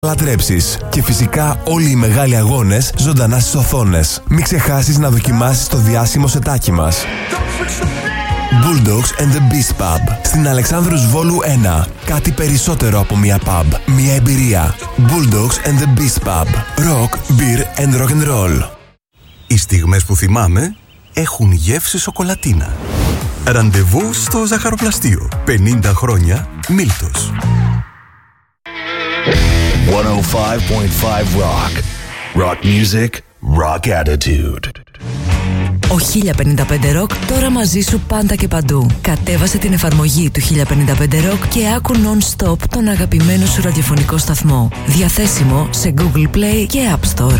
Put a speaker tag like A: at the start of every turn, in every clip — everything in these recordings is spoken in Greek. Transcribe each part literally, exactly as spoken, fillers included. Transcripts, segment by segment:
A: λατρέψεις. Και φυσικά όλοι οι μεγάλοι αγώνες ζωντανά στις οθόνες. Μην ξεχάσεις να δοκιμάσεις το διάσημο σετάκι μας. Bulldogs and the Beast Pub στην Αλεξάνδρους Βόλου ένα. Κάτι περισσότερο από μια pub. Μια εμπειρία. Bulldogs and the Beast Pub. Rock, beer and rock and roll. Οι στιγμές που θυμάμαι έχουν γεύση σοκολατίνα. Ραντεβού στο ζαχαροπλαστείο. πενήντα χρόνια Μίλτος.
B: εκατόν πέντε κόμμα πέντε Rock. Rock music, rock attitude.
C: Ο χίλια πενήντα πέντε Rock τώρα μαζί σου πάντα και παντού. Κατέβασε την εφαρμογή του χίλια πενήντα πέντε Rock και άκου non-stop τον αγαπημένο σου ραδιοφωνικό σταθμό. Διαθέσιμο σε Google Play και App Store.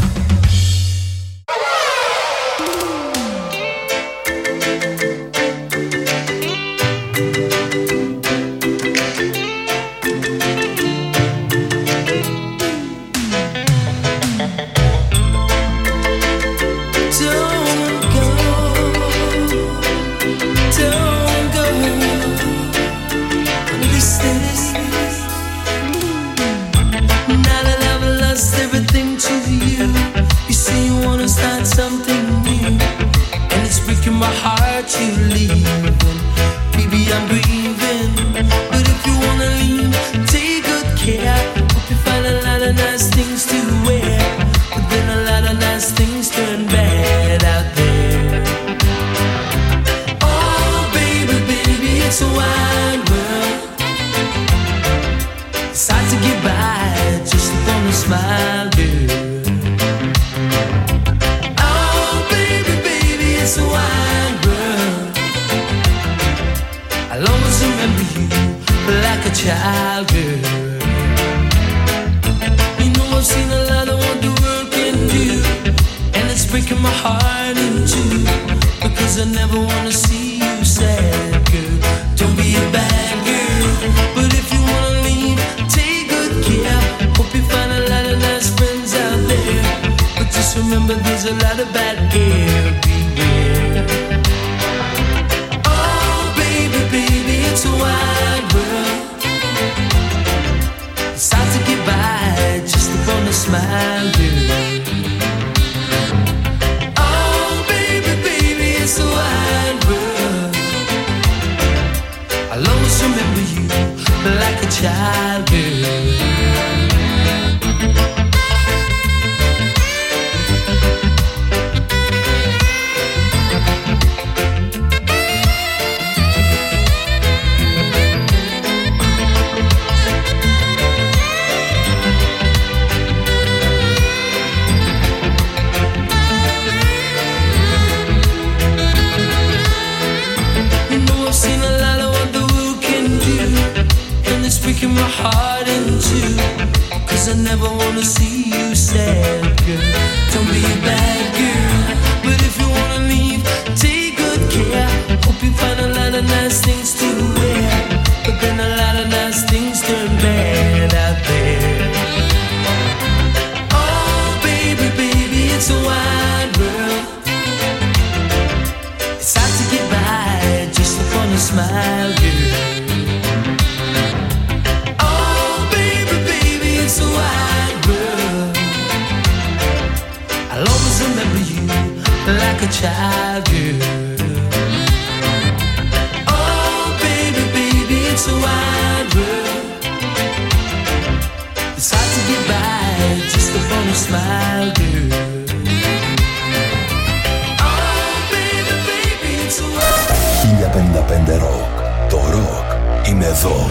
B: χίλια πενήντα πέντε Rock. Το rock είναι εδώ.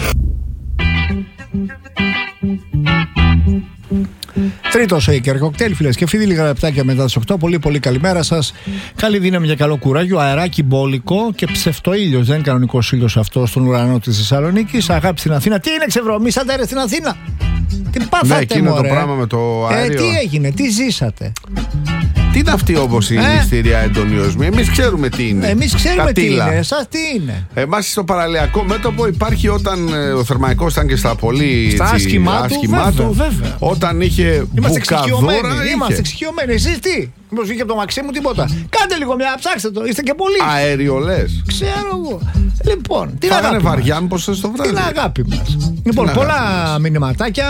D: Τρίτο Shaker Cocktail, φίλες και φίλοι, λίγα λεπτάκια μετά τις οκτώ. Πολύ πολύ καλημέρα σας. Καλή δύναμη για καλό κουράγιο. Αεράκι μπόλικο και ψευτοήλιος. Δεν είναι κανονικός ήλιος αυτό στον ουρανό της Θεσσαλονίκης. Αγάπη στην Αθήνα. Τι είναι, ξεβρωμίσατε ρε στην Αθήνα? Τι πάθατε,
E: ναι, εκείνο
D: μωρέ.
E: Το πράγμα με το αέριο.
D: Ε, τι έγινε, τι ζήσατε?
E: Τι είναι αυτή όπως η
D: ε?
E: μυστήρια εντονιοσμή? Εμείς ξέρουμε τι είναι.
D: Εμείς ξέρουμε
E: Κατήλα.
D: τι είναι. Εσάς τι είναι?
E: Εμάς στο παραλιακό μέτωπο υπάρχει όταν ε, ο θερμαϊκός ήταν και στα πολύ
D: στα άσχημά του, βέβαια,
E: του.
D: βέβαια.
E: Όταν είχε μπουκαδούρα.
D: Είμαστε εξοικειωμένοι. Εσείς τι? Μήπως βγήκε από το μαξί μου τίποτα? Κάντε λίγο μια, ψάξτε το. Είστε και πολλοί.
E: Αέριο λες?
D: Ξέρω εγώ. Λοιπόν, την
E: Φάγανε
D: αγάπη
E: βαριά
D: μας.
E: μήπως στο βράδυ?
D: Την αγάπη μας. Λοιπόν,
E: αγάπη
D: πολλά
E: μας.
D: μηνυματάκια.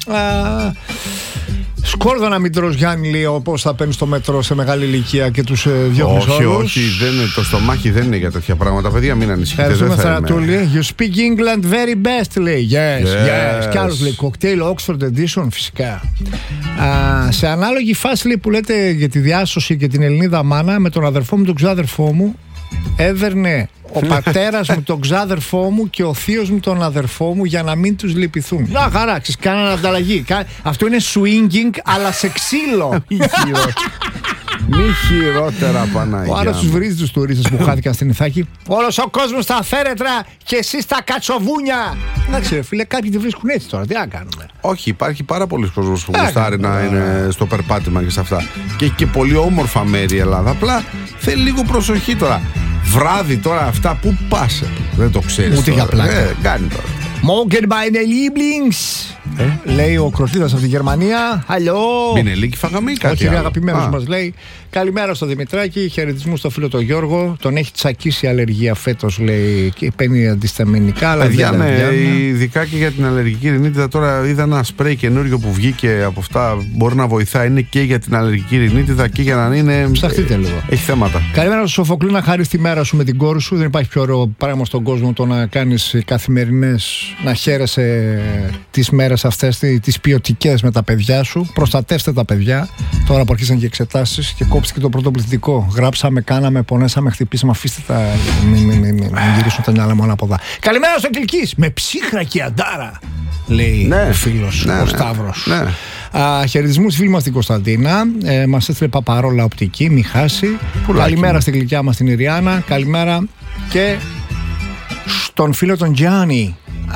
D: Α, σκόρδο να μην τρως, Γιάννη, λέει, όπως θα παίρνεις στο μετρό σε μεγάλη ηλικία και τους ε, διώχνεις
E: όχι,
D: όλους.
E: όχι, δεν είναι, το στομάχι δεν είναι για τέτοια πράγματα, παιδιά, μην ανησυχείτε.
D: Ευχαριστούμε,
E: Στρατούλη.
D: You speak England very best, λέει. Yes, yes. yes. Κι άλλος λέει, cocktail Oxford Edition, φυσικά. Α, σε ανάλογη φάση, λέει, που λέτε για τη διάσωση και την Ελληνίδα μάνα, με τον αδερφό μου, τον ξάδερφό μου, έδερνε ο πατέρας μου τον ξάδερφό μου και ο θείος μου τον αδερφό μου για να μην τους λυπηθούν. Να χαράξεις, κάνανε ανταλλαγή. Αυτό είναι swinging, αλλά σε ξύλο.
E: Μη χειρότερα, Παναγιά.
D: Ο άλλος τους βρίζει τους τουρίστες που χάθηκαν στην Ιθάκη. Όλος ο κόσμος στα φέρετρα και εσείς στα κατσοβούνια. Εντάξει, ρε φίλε, κάποιοι τη βρίσκουν έτσι τώρα. Τι να κάνουμε.
E: Όχι, υπάρχει πάρα πολλοί κόσμος που γουστάρει να είναι στο περπάτημα και σε αυτά. Και έχει και πολύ όμορφα μέρη η Ελλάδα. Απλά θέλει λίγο προσοχή τώρα. Βράδυ τώρα αυτά, πού πας? Δεν το ξέρεις.
D: Ούτε για πλάκα.
E: Ε, κάνει τώρα.
D: Morgen meine Lieblings. Ε? Λέει ο Κροτίδας από τη Γερμανία. Αλλιώ.
E: Μπινελίκι φάγαμε ή κάτι?
D: Όχι, είναι
E: άλλο.
D: αγαπημένος
E: Α.
D: μας, λέει. Καλημέρα στο Δημητράκη. Χαιρετισμού στο φίλο τον Γιώργο. Τον έχει τσακίσει η αλλεργία φέτος, λέει. Και παίρνει αντισταμινικά. Αλλά
E: Παιδιά,
D: δεν
E: ναι,
D: τα
E: ειδικά και για την αλλεργική ρινίτιδα. Τώρα είδα ένα σπρέι καινούριο που βγήκε από αυτά. Μπορεί να βοηθάει. Είναι και για την αλλεργική ρινίτιδα και για να είναι.
D: Ψαχτείτε λίγο.
E: Έχει θέματα.
D: Καλημέρα στο Σοφοκλή, να χάρεις τη μέρα σου με την κόρη σου. Δεν υπάρχει πιο ωραίο πράγμα στον κόσμο το να κάνεις καθημερινές, να χαίρεσαι τις μέρες αυτές, τις ποιοτικές με τα παιδιά σου. Προστατεύστε τα παιδιά. Τώρα που αρχίσαν και εξετάσεις και κόψτε και το πρώτο πληθυντικό. Γράψαμε, κάναμε, πονέσαμε, χτυπήσαμε. Αφήστε τα. Μην μη, μη, μη, μη γυρίσουν τα μυαλά μόνο από εδώ. Καλημέρα στο Κιλκής. Με ψύχρα και αντάρα, λέει
E: Ναι.
D: ο φίλος,
E: Ναι,
D: ο
E: ναι.
D: Σταύρος.
E: Ναι.
D: Α, χαιρετισμού στη φίλη μας την Κωνσταντίνα. Ε, μας έστειλε παπαρόλα οπτική, μη χάσει. Καλημέρα στην γλυκιά μας την Ιριάννα. Καλημέρα και στον φίλο τον Γιάννη. Α,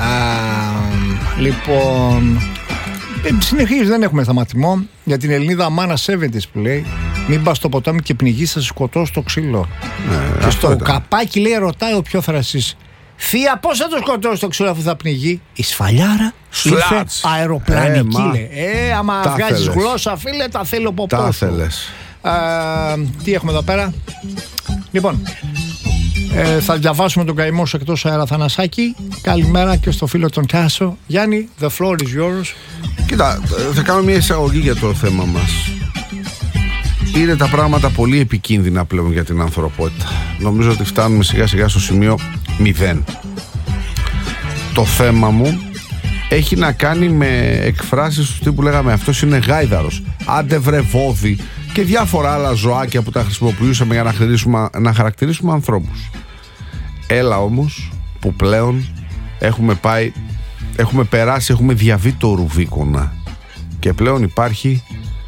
D: λοιπόν, ε, συνεχίζει, δεν έχουμε σταματημό. Για την Ελληνίδα μάνα εβδομήντα που λέει, μην πας στο ποτάμι και πνιγείς, θα σε σκοτώσει το ξύλο.
E: Ναι,
D: Και
E: αυτό
D: στο
E: ήταν.
D: καπάκι, λέει, ρωτάει ο πιο θρασής, θεία, πώς θα το σκοτώσει το ξύλο αφού θα πνιγεί? Η σφαλιάρα ήρθε
E: Σλάτς.
D: αεροπλανική,
E: Ε, μα.
D: λέει. Ε, άμα
E: Τα
D: βγάζεις
E: θέλες.
D: γλώσσα, φίλε, τα θέλω από
E: Τα
D: πόσο.
E: θέλες.
D: Α, τι έχουμε εδώ πέρα? Λοιπόν, ε, θα διαβάσουμε τον καημό σου εκτός αέρα, Θανασάκη. Καλημέρα και στο φίλο τον Τάσο. Γιάννη, the floor is yours.
E: Κοίτα, θα κάνω μια εισαγωγή για το θέμα μας. Είναι τα πράγματα πολύ επικίνδυνα πλέον για την ανθρωπότητα. Νομίζω ότι φτάνουμε σιγά σιγά στο σημείο μηδέν. Το θέμα μου έχει να κάνει με εκφράσεις του τύπου λέγαμε αυτός είναι γάιδαρος, άντε βρε βόδι και διάφορα άλλα ζωάκια που τα χρησιμοποιούσαμε για να χαρακτηρίσουμε, να χαρακτηρίσουμε ανθρώπους. Έλα όμως που πλέον έχουμε πάει, έχουμε περάσει, έχουμε διαβεί το Ρουβίκονα και πλέον υπάρχει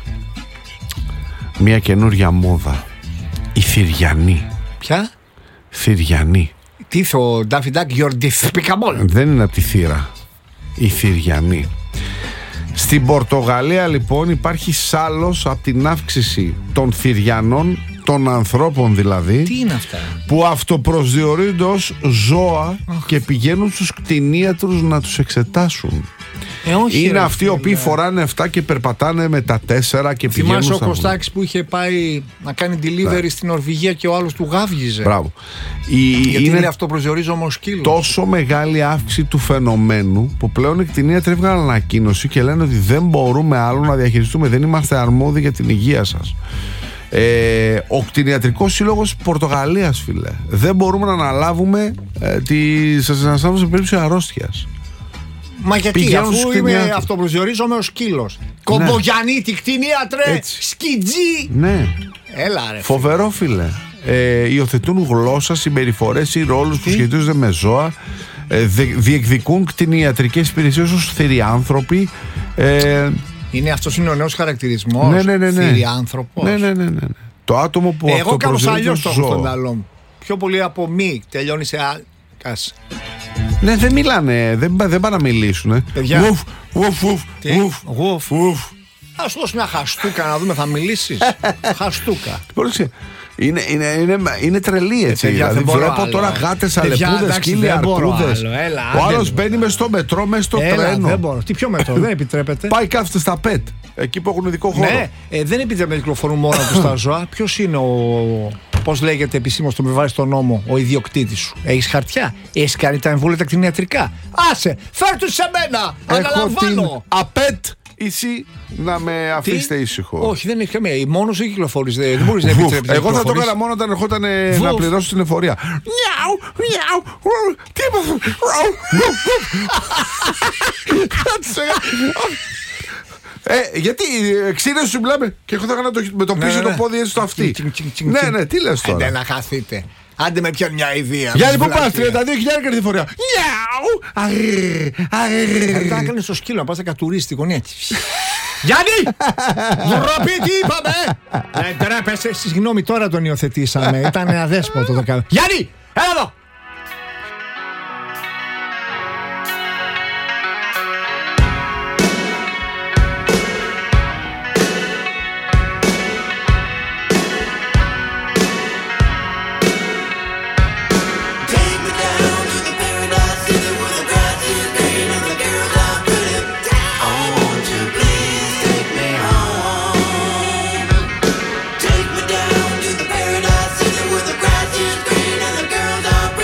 E: μια καινούρια μόδα, η θηριανή.
D: Ποια?
E: Θηριανή.
D: Τι ο Daffy Duck, you're despicable.
E: Δεν είναι από τη θύρα. Η θηριανή. Στην Πορτογαλία λοιπόν υπάρχει σάλος από την αύξηση των θηριανών, των ανθρώπων δηλαδή,
D: Τι είναι αυτά?
E: που αυτοπροσδιορίζονται ως ζώα και πηγαίνουν στους κτηνίατρους να τους εξετάσουν.
D: Ε, όχι,
E: Είναι
D: ρε,
E: αυτοί οι
D: φίλε.
E: οποίοι φοράνε εφτά και περπατάνε με τα τέσσερα και πηγαίνουν
D: Θυμάσαι ο
E: στα βουνά.
D: Κωστάκης που είχε πάει να κάνει delivery στην Νορβηγία και ο άλλος του γάβγιζε.
E: Μπράβο. Η,
D: Γιατί
E: είναι
D: είναι αυτό προσδιορίζομαι ως σκύλος.
E: τόσο μεγάλη αύξηση του φαινομένου που πλέον οι κτηνίατροι έβγαλαν ανακοίνωση και λένε ότι δεν μπορούμε άλλο να διαχειριστούμε, δεν είμαστε αρμόδιοι για την υγεία σας. Ε, ο κτηνιατρικός σύλλογος Πορτογαλίας, φίλε, δεν μπορούμε να αναλάβουμε ε, τη, σας αναστάμε σε περίπτωση αρρώστιας.
D: Μα γιατί,
E: Πηγαίνουν στους
D: αφού είμαι
E: κτηνίατρους.
D: αυτοπροσδιορίζομαι ως σκύλος. Κομπογιανίτη, κτηνίατρε,
E: Έτσι.
D: σκιτζή.
E: Ναι,
D: Έλα ρε.
E: φοβερό, φίλε. Ε, υιοθετούν γλώσσα, συμπεριφορές ή ρόλους που σχετίζονται με ζώα. Ε, δι- διεκδικούν κτηνιατρικές υπηρεσίες ως θηριάνθρωποι. Ε,
D: Είναι αυτός είναι ο νέος χαρακτηρισμός.
E: ναι, ναι, ναι, ναι.
D: Θηριάνθρωπος.
E: Ναι, ναι, ναι, ναι, ναι. Το άτομο που
D: Εγώ κάπως
E: αυτοπροσδιορίζεται
D: αλλιώς
E: ως
D: το έχω στον
E: ζώο.
D: μυαλό μου. Πιο πολύ από μη τελειώνει σε α... Κάση.
E: Ναι, δεν μιλάνε, δεν, δεν πάνε να μιλήσουν.
D: Παιδιά.
E: Ουφ, ουφ, ουφ,
D: Τι?
E: ουφ,
D: Ουφ.
E: ουφ.
D: Ας σου δώσω μια χαστούκα να δούμε, θα μιλήσεις. Χαστούκα.
E: Πρόσεξε. Είναι, είναι, είναι, είναι τρελή έτσι.
D: παιδιά,
E: δηλαδή,
D: δεν μπορώ
E: βλέπω
D: άλλο.
E: τώρα γάτες,
D: Παιδιά,
E: αλεπούδες,
D: εντάξει,
E: σκύλοι,
D: δεν μπορώ
E: αρκούδες.
D: άλλο. Έλα,
E: Ο
D: άντε
E: άλλος
D: λίγο.
E: μπαίνει μες στο μετρό, μες στο
D: Έλα,
E: τρένο.
D: δεν μπορώ. Τι πιο μέτρο, δεν επιτρέπεται.
E: Πάει κάθεται στα πετ. Εκεί που έχουν ειδικό χώρο.
D: Ναι, ε, δεν επιτρέπεται να κυκλοφορούν μόνο του τα ζώα. Ποιος είναι ο, πώς λέγεται επισήμως το με βάζει στον νόμο ο ιδιοκτήτης σου? Έχεις χαρτιά? Έχεις κάνει τα εμβόλια τα κτηνιατρικά? Άσε, φέρ' τους σε μένα! Αναλαμβάνω!
E: Έχω την ΑΠΕΤ. Εσύ να με αφήσετε ήσυχο.
D: Όχι, δεν έχει καμία. Μόνος δεν κυκλοφορείς. Δεν μπορείς να επιτρέψεις.
E: Εγώ θα το έκανα μόνο όταν ερχόταν να πληρώσω την εφορία. Νιάου, νιάου. Τι έπαθε? Ε, γιατί ξύνε σου μιλάμε και εγώ θα έκανα με το πίσω το πόδι έτσι στο αυτί. Ναι, ναι, τι λες τώρα?
D: Δεν να χαθείτε. Άντε με πιάνει μια ιδέα.
E: Γιάννη, πού πας? τριάντα δύο χιλιάδες κερδί φορέα. Νιάου.
D: Θα έκανες στο σκύλο να πας να κατουρίσεις τη γωνία. Γιάννη! Ντροπή, τι είπαμε! Δεν τρέπεσαι. Συγγνώμη, τώρα τον υιοθετήσαμε. Ήταν αδέσποτο το καλό. Γιάννη! Έλα εδώ!
F: Take me down to the paradise city where the grass is green and the girls are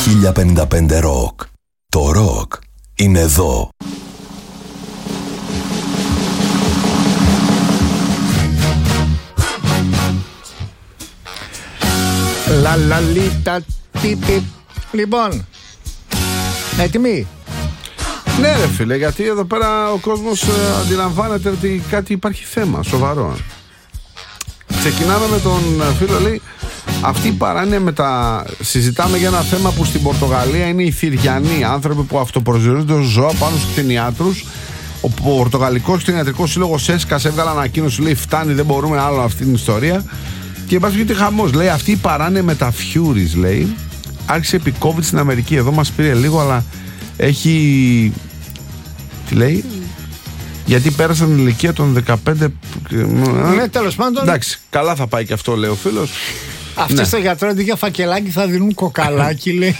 A: χίλια πενήντα πέντε Rock. Το ροκ είναι εδώ.
D: Λαλαλίτα τίπι. Λοιπόν, έτοιμοι?
E: Ναι ρε φίλε, γιατί εδώ πέρα ο κόσμος ε, αντιλαμβάνεται ότι κάτι υπάρχει θέμα σοβαρό. Ξεκινάμε με τον φίλο, λέει, αυτή η παράνοια με τα... Συζητάμε για ένα θέμα που στην Πορτογαλία είναι οι Θηριανοί, άνθρωποι που αυτοπροσδιορίζονται ως ζώα πάνω στους κτηνιάτρους. Ο Πορτογαλικός Κτηνιατρικός Σύλλογος έσκασε, έβγαλε ανακοίνωση, λέει φτάνει, δεν μπορούμε άλλο αυτή την ιστορία. Και υπάρχει γιατί χαμός, λέει, αυτή η παράνοια με τα Furies, λέει, άρχισε επί COVID στην Αμερική. Εδώ μας πήρε λίγο, αλλά έχει... Τι λέει? Γιατί πέρασαν την ηλικία των δεκαπέντε.
D: Ναι, τέλος πάντων.
E: Εντάξει, καλά θα πάει και αυτό, λέει ο φίλος.
D: Αυτοί ναι. Στο γιατρό αντί για φακελάκι θα δίνουν κοκαλάκι, λέει.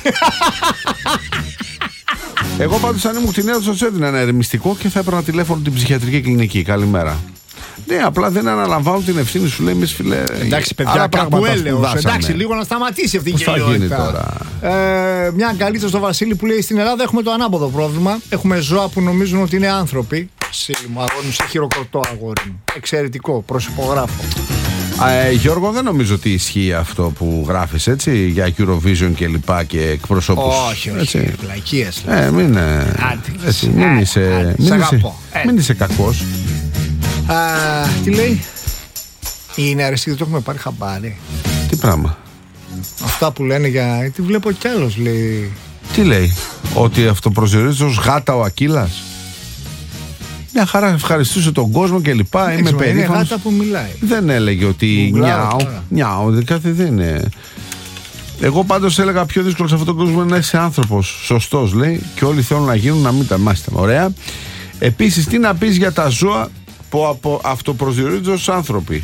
E: Εγώ πάντως αν ήμουν κτηνίατρος θα σου έδινα ένα ερεμιστικό και θα έπαιρνα τηλέφωνο την ψυχιατρική κλινική. Καλημέρα. Ναι, απλά δεν αναλαμβάνουν την ευθύνη σου, λέει, εμείς φίλε.
D: Εντάξει, παιδιά, κάπου έλεος. Εντάξει, λίγο να σταματήσει αυτή η γελιότητα. Ε, μια αγκαλίτσα στο Βασίλη που λέει: στην Ελλάδα έχουμε το ανάποδο πρόβλημα. Έχουμε ζώα που νομίζουν ότι είναι άνθρωποι. Βασίλη μου, αγόρι μου, σε χειροκροτώ, αγόρι μου. Εξαιρετικό, προσυπογράφω.
E: Ε, Γιώργο, δεν νομίζω ότι ισχύει αυτό που γράφεις, έτσι, για Eurovision και λοιπά και εκπροσώπους.
D: Όχι, όχι, βλακίες.
E: Ε, μην, έτσι, μην ε, είσαι, μην είσαι, μην είσαι κακός.
D: Α, τι λέει? Είναι αρεστή, δεν το έχουμε πάρει χαμπάρι.
E: Τι πράγμα?
D: Αυτά που λένε για... Τι βλέπω κι άλλος, λέει.
E: Τι λέει? Ότι αυτοπροσδιορίζεται ως γάτα ο Ακύλας. Μια χαρά, ευχαριστούσε τον κόσμο και λοιπά. Είμαι περήφανος.
D: Είναι γάτα που μιλάει.
E: Δεν έλεγε ότι νιάου, νιάου, κάτι δεν είναι. Εγώ πάντως έλεγα πιο δύσκολο σε αυτόν τον κόσμο είναι να είσαι άνθρωπος. Σωστός, λέει, και όλοι θέλουν να γίνουν, να μην τα μάθετε. Ωραία. Επίσης, τι να πεις για τα ζώα που αυτοπροσδιορίζονται ως άνθρωποι?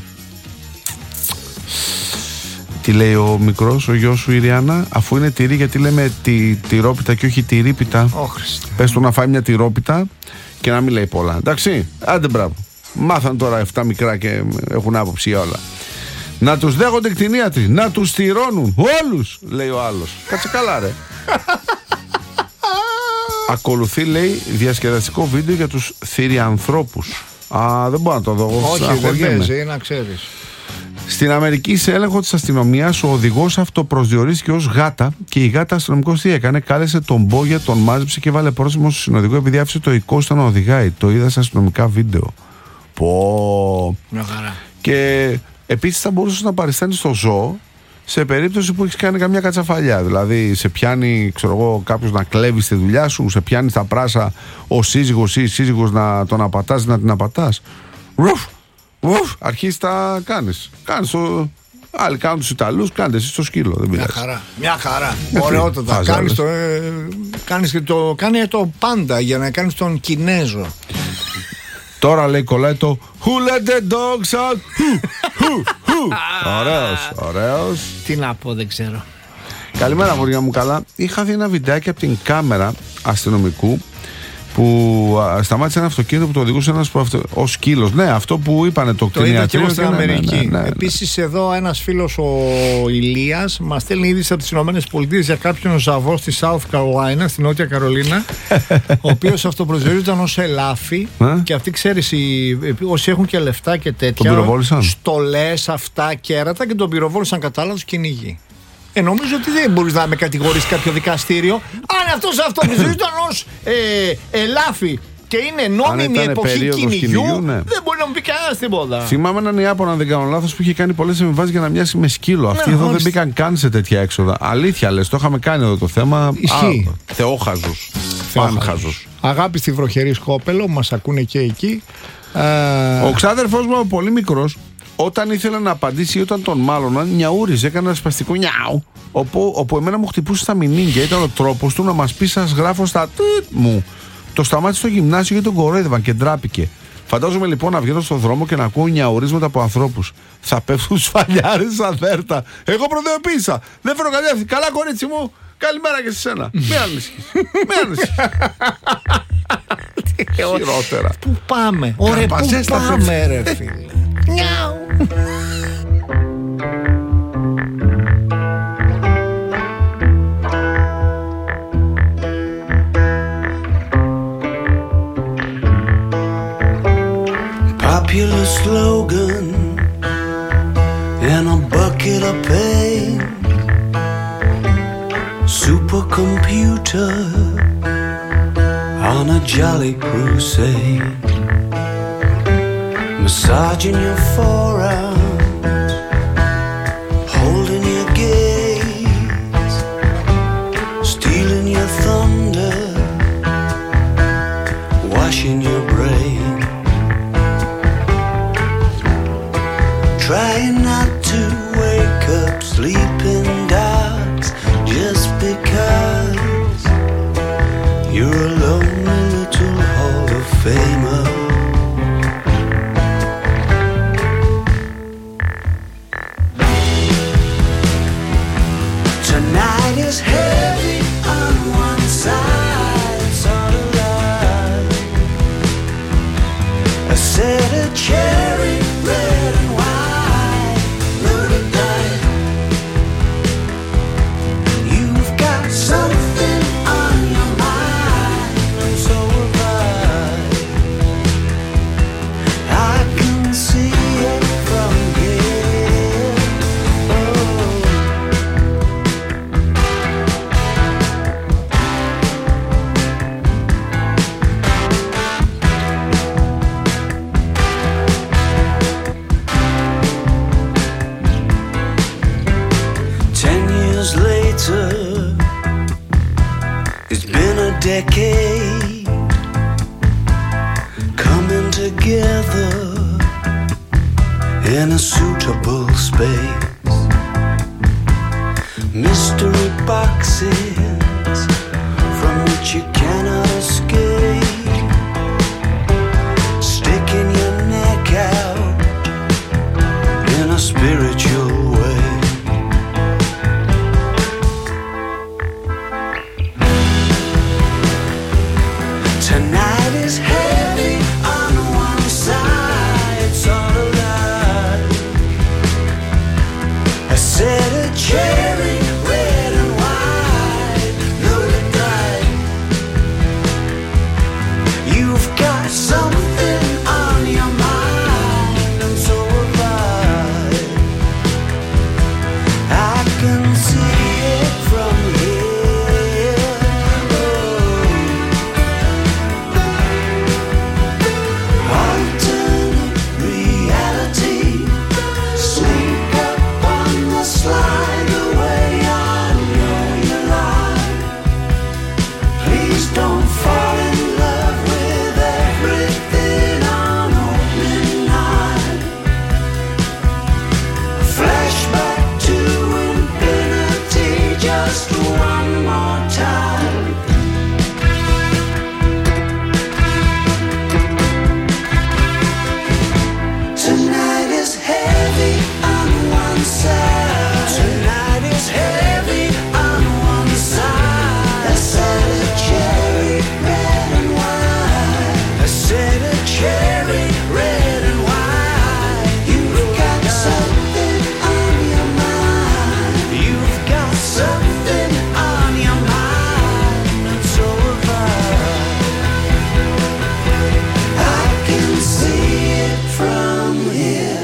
E: Τι λέει ο μικρός, ο γιος σου, η Ριάννα? Αφού είναι τυρί, γιατί λέμε τη, τυρόπιτα και όχι τυρίπιτα?
D: Oh,
E: πες του να φάει μια τυρόπιτα και να μην λέει πολλά. Εντάξει, άντε μπράβο. Μάθαν τώρα εφτά μικρά και έχουν άποψη για όλα. Να τους δέχονται κτηνίατροι, να τους στηρώνουν όλους, λέει ο άλλος. Κάτσε καλά ρε. Ακολουθεί, λέει, διασκεδαστικό βίντεο για τους θηριανθρώπους. Α, δεν μπορώ να το δω.
D: Όχι, δεν παίζει, να ξέρεις.
E: Στην Αμερική, σε έλεγχο της αστυνομίας, ο οδηγός αυτοπροσδιορίστηκε ως γάτα και η γάτα αστυνομικός τι έκανε? Κάλεσε τον μπόγια, τον μάζεψε και βάλε πρόσημο στο συνοδηγό επειδή άφησε το εικόσιτο να οδηγάει. Το είδα σε αστυνομικά βίντεο. Πω.
D: Μια χαρά.
E: Και επίσης θα μπορούσε να παριστάνει στο ζώο σε περίπτωση που έχεις κάνει καμιά κατσαφαλιά. Δηλαδή, σε πιάνει, ξέρω εγώ, κάποιος να κλέβει στη δουλειά σου, σε πιάνει στα πράσα ο σύζυγος ή η σύζυγος να τον απατάς, να την απατάς. Ρουφ, ρουφ, αρχίσεις τα κάνεις. Κάνεις το... Άλλοι κάνουν τους Ιταλούς, κάντε εσείς το σκύλο. Δεν
D: μια χαρά. Μια χαρά. Ωραιότατα. Κάνεις το, ε, κάνεις και το, κάνε το πάντα για να κάνεις τον Κινέζο.
E: Τώρα λέει κολλάει το Who let the dogs out? Ωραίος, ωραίος.
D: Τι να πω, δεν ξέρω.
E: Καλημέρα, αγόρια μου, καλά. Είχα δει ένα βιντεάκι από την κάμερα αστυνομικού που α, σταμάτησε ένα αυτοκίνητο που το οδηγούσε ένας αυτο... ο σκύλος. Ναι, αυτό που είπανε το κτηνιατρίο.
D: Στην Αμερική. Ναι, ναι, ναι, ναι. Επίσης, εδώ ένας φίλος, ο Ηλίας, μας στέλνει είδηση από τις ΗΠΑ για κάποιον ζαβό στη South Carolina, στη Νότια Καρολίνα, ο οποίος αυτοπροσδιορίζονταν ως ελάφι. Και αυτοί, ξέρεις, οι, όσοι έχουν και λεφτά και τέτοια, στολές, αυτά, κέρατα, και τον πυροβόλησαν κατά λάθος κυνηγή. Ε, νομίζω ότι δεν μπορείς να με κατηγορήσει κάποιο δικαστήριο. Αν αυτός αυτοπροσδιορίζονταν ως ε, ελάφι και είναι νόμιμη εποχή κυνηγιού, ναι, δεν μπορεί να μου πει κανένας τίποτα.
E: Θυμάμαι έναν Ιάπωνα, αν δεν κάνω λάθος, που είχε κάνει πολλές εμβάσεις για να μοιάσει με σκύλο. Αυτοί ναι, εδώ δεν μπήκαν καν σε τέτοια έξοδα. Αλήθεια λες, το είχαμε κάνει εδώ το θέμα.
D: Ισχύει.
E: Θεόχαζους. Φάνχαζους.
D: Αγάπη στη βροχερή Σκόπελο, μας ακούνε και εκεί.
E: Ο ξάδερφός μου, πολύ μικρός, όταν ήθελε να απαντήσει ή όταν τον μάλωναν, νιαούριζε, έκανε ένα σπαστικό νιάου. Όπου, όπου εμένα μου χτυπούσε στα μηνύγκια. Ήταν ο τρόπος του να μας πει: σας γράφω στα τουτ μου. Το σταμάτησε στο γυμνάσιο γιατί τον κορόιδευαν και ντράπηκε. Φαντάζομαι λοιπόν να βγαίνω στον δρόμο και να ακούω νιαουρίσματα από ανθρώπους. Θα πέφτουν σφαλιάρες σαν δέρτα. Εγώ προειδοποίησα. Δεν φέρω καλιά ευθύνη. Καλά, κορίτσι μου. Καλημέρα και σε σένα. Μην ανησυχείς. Μην ανησυχείς. Χειρότερα.
D: Πού πάμε? Ωραία, πού πάμε, ρε φίλε. Νιάου.
F: supercomputer on a jolly crusade, massaging your forearms, holding your gaze, stealing your thunder, washing your brain, trying not to wake up sleeping dogs just because you're a lonely little Hall of Famer. Tonight is heavy on one side, it's all alive. A set of cherry red and white, murder night. You've got something on your mind, and so have I. I can see it from here. Oh. Ten years later, it's been a decade, coming together in a suitable space. Mystery boxes from which you cannot escape, sticking your neck out in a spiritual way. Tonight is heavy on one side, it's all alive. A set of cherry red and white, loaded bright. You've got something on your mind, and so have I. I can see it from here. Oh. Alternate reality, sneak up on the slide the way I know you lie. Please don't fall in love with everything on opening night. Flashback to infinity, just one more time. Tonight is heavy on one side. Tonight is heavy on one side. A set of cherry red and white. A set of cherry red and white. You've got something on your mind. You've got something on your mind, and so have I. I can see it from here.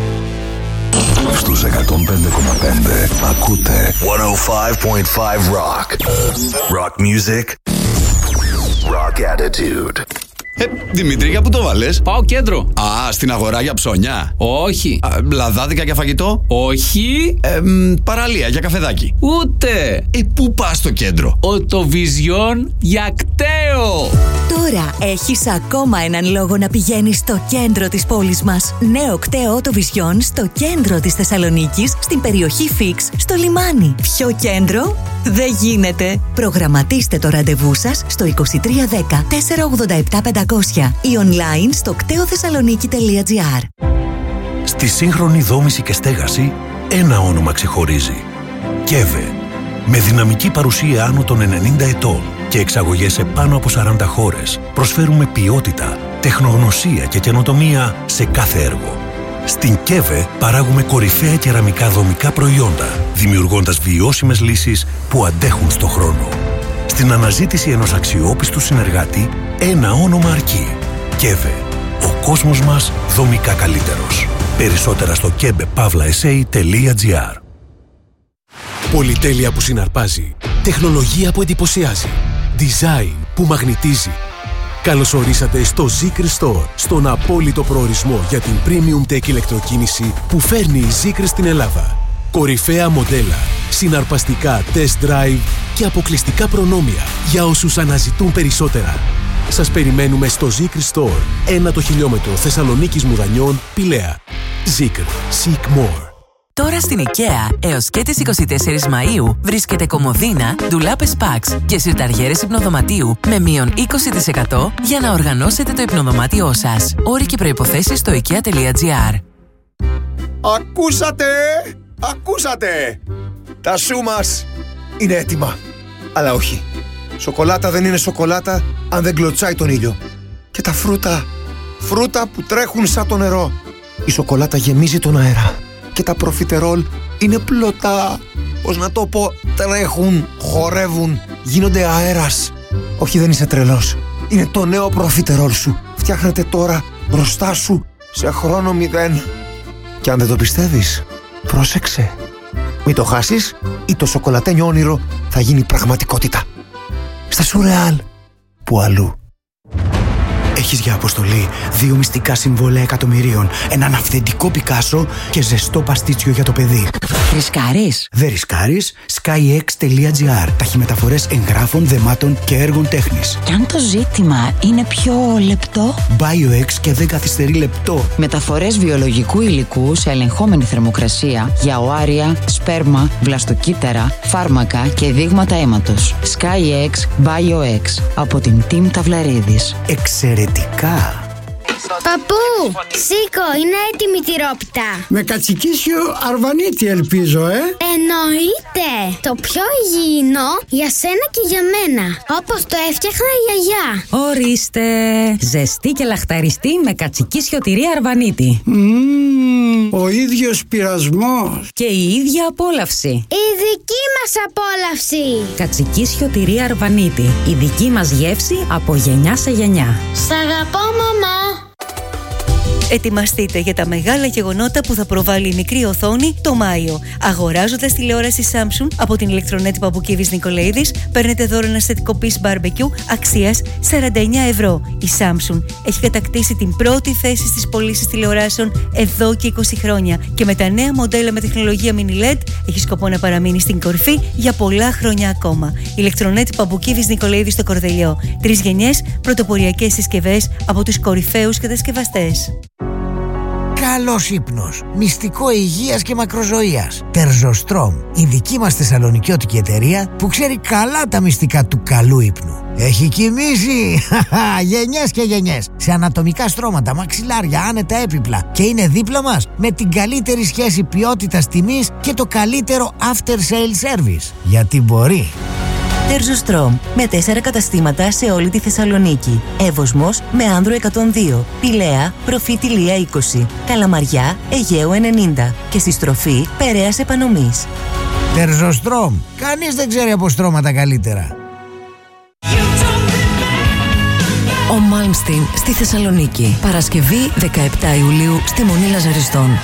B: Στους εκατόν πέντε κόμμα πέντε ακούτε εκατόν πέντε κόμμα πέντε Rock. Rock music. Rock attitude.
G: Ε, Δημητρία, πού το βάλες?
H: Πάω κέντρο.
G: Α, στην αγορά για ψώνια.
H: Όχι.
G: Α, λαδάδικα για φαγητό.
H: Όχι.
G: Ε, μ, παραλία για καφεδάκι.
H: Ούτε.
G: Ε, πού πας στο κέντρο?
H: Οτοβιζιόν για κταίο.
C: Τώρα έχεις ακόμα έναν λόγο να πηγαίνεις στο κέντρο της πόλης μας. Νέο κταίο Οτοβιζιόν στο κέντρο της Θεσσαλονίκης, στην περιοχή Φίξ, στο λιμάνι. Πιο κέντρο δεν γίνεται. Προγραμματίστε το ραντεβού σας στο είκοσι τρία δέκα τετρακόσια ογδόντα επτά πεντακόσια ή online στο κτέοθεσσαλονίκη τελεία τζι άρ.
I: Στη σύγχρονη δόμηση και στέγαση, ένα όνομα ξεχωρίζει. κέβε. Με δυναμική παρουσία άνω των ενενήντα ετών και εξαγωγές σε πάνω από σαράντα χώρες, προσφέρουμε ποιότητα, τεχνογνωσία και καινοτομία σε κάθε έργο. Στην κέβε παράγουμε κορυφαία κεραμικά δομικά προϊόντα, δημιουργώντας βιώσιμες λύσεις που αντέχουν στο χρόνο. Στην αναζήτηση ενός αξιόπιστου συνεργάτη, ένα όνομα αρκεί. κέβε. Ο κόσμος μας δομικά καλύτερος. Περισσότερα στο κέμπε παύλα ες έι τελεία τζι άρ.
J: Πολυτέλεια που συναρπάζει. Τεχνολογία που εντυπωσιάζει. Design που μαγνητίζει. Καλωσορίσατε στο Zeekr Store, στον απόλυτο προορισμό για την premium tech ηλεκτροκίνηση που φέρνει η Zeekr στην Ελλάδα. Κορυφαία μοντέλα, συναρπαστικά test drive και αποκλειστικά προνόμια για όσους αναζητούν περισσότερα. Σας περιμένουμε στο Zeekr Store, ένα το χιλιόμετρο Θεσσαλονίκης Μουδανιών, Πηλαία. Zeekr. Seek more.
C: Τώρα στην IKEA, έως και τις εικοστή τέταρτη Μαΐου, βρίσκεται κομμωδίνα, ντουλάπες Pax και συρταριέρες υπνοδωματίου με μείον είκοσι τοις εκατό για να οργανώσετε το υπνοδωμάτιό σας. Όροι και προϋποθέσεις στο ikea.gr.
K: Ακούσατε! Ακούσατε! Τα σου μας είναι έτοιμα. Αλλά όχι. Σοκολάτα δεν είναι σοκολάτα αν δεν κλωτσάει τον ήλιο. Και τα φρούτα, φρούτα που τρέχουν σαν το νερό. Η σοκολάτα γεμίζει τον αέρα. Και τα προφιτερόλ είναι πλωτά. Πώς να το πω, τρέχουν, χορεύουν, γίνονται αέρας. Όχι, δεν είσαι τρελός. Είναι το νέο προφιτερόλ σου. Φτιάχνεται τώρα μπροστά σου σε χρόνο μηδέν. Και αν δεν το πιστεύεις, πρόσεξε. Μην το χάσεις ή το σοκολατένιο όνειρο θα γίνει πραγματικότητα. Στα Σουρεάλ, που αλλού.
L: Έχεις για αποστολή δύο μυστικά συμβόλαια εκατομμυρίων, έναν αυθεντικό Πικάσο και ζεστό παστίτσιο για το παιδί.
M: Ρισκάρεις?
L: Δεν ρισκάρεις. skyex.gr. Ταχυμεταφορές εγγράφων, δεμάτων και έργων τέχνης.
M: Κι αν το ζήτημα είναι πιο λεπτό?
L: BioX και δεν καθυστερεί λεπτό.
M: Μεταφορές βιολογικού υλικού σε ελεγχόμενη θερμοκρασία για οάρια, σπέρμα, βλαστοκύτταρα, φάρμακα και δείγματα αίματος. SkyX BioX από την Team Ταυλαρίδης.
L: Εξαιρετικά.
N: Παππού, σήκω, είναι έτοιμη η τυρόπιτα.
O: Με κατσικίσιο αρβανίτη ελπίζω, ε.
N: Εννοείται. Το πιο υγιεινό για σένα και για μένα. Όπως το έφτιαχνα η γιαγιά.
P: Ορίστε. Ζεστή και λαχταριστή με κατσικίσιο τυρί αρβανίτη.
O: Mm, ο ίδιος πειρασμός.
P: Και η ίδια απόλαυση.
N: Η δική μας απόλαυση.
P: Κατσικίσιο τυρί αρβανίτη. Η δική μας γεύση από γενιά σε γενιά.
N: Σ' αγαπώ, μαμά.
Q: Ετοιμαστείτε για τα μεγάλα γεγονότα που θα προβάλλει η μικρή οθόνη το Μάιο. Αγοράζοντας τηλεόραση Samsung από την ηλεκτρονέτη Παπουκίδης Νικολαίδης, παίρνετε δώρο ένα θετικό piece barbecue αξίας σαράντα εννέα ευρώ. Η Samsung έχει κατακτήσει την πρώτη θέση στις πωλήσεις τηλεοράσεων εδώ και είκοσι χρόνια και με τα νέα μοντέλα με τεχνολογία mini ελ ι ντι έχει σκοπό να παραμείνει στην κορυφή για πολλά χρόνια ακόμα. Ηλεκτρονέτη Παπουκίδης Νικολαίδης στο Κορδελιό. Τρεις γενιές πρωτοποριακές συσκευές από τους κορυφαίους κατασκευαστές.
R: Καλός ύπνος, μυστικό υγείας και μακροζωίας. Τερζοστρόμ, η δική μας θεσσαλονικιώτικη εταιρεία που ξέρει καλά τα μυστικά του καλού ύπνου. Έχει κοιμήσει γενιές και γενιές σε ανατομικά στρώματα, μαξιλάρια, άνετα έπιπλα και είναι δίπλα μας με την καλύτερη σχέση ποιότητας τιμής και το καλύτερο after sale service. Γιατί μπορεί.
Q: Τερζοστρόμ, με τέσσερα καταστήματα σε όλη τη Θεσσαλονίκη. Εύωσμος με Άνδρο εκατόν δύο, Πηλαία, Προφήτη Λία είκοσι, Καλαμαριά, Αιγαίου ενενήντα και στη στροφή Περαίας Επανομής.
R: Τερζοστρόμ, κανείς δεν ξέρει από στρώματα καλύτερα.
C: Ο Μάλμστιν στη Θεσσαλονίκη. Παρασκευή δεκαεπτά Ιουλίου στη Μονή Λαζαριστών.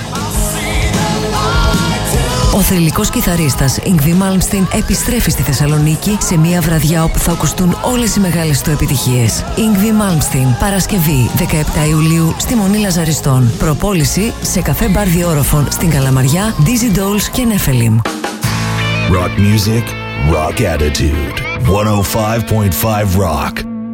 C: Ο θρυλικός κιθαρίστας Yngwie Malmsteen επιστρέφει στη Θεσσαλονίκη σε μια βραδιά όπου θα ακουστούν όλες οι μεγάλες του επιτυχίες. Yngwie Malmsteen, Παρασκευή δεκαεπτά Ιουλίου στη Μονή Λαζαριστών. Προπόληση σε καφέ μπαρ διόροφων στην Καλαμαριά, Dizzy Dolls και Νέφελιμ.
B: Rock music, rock attitude. εκατόν πέντε κόμμα πέντε Rock.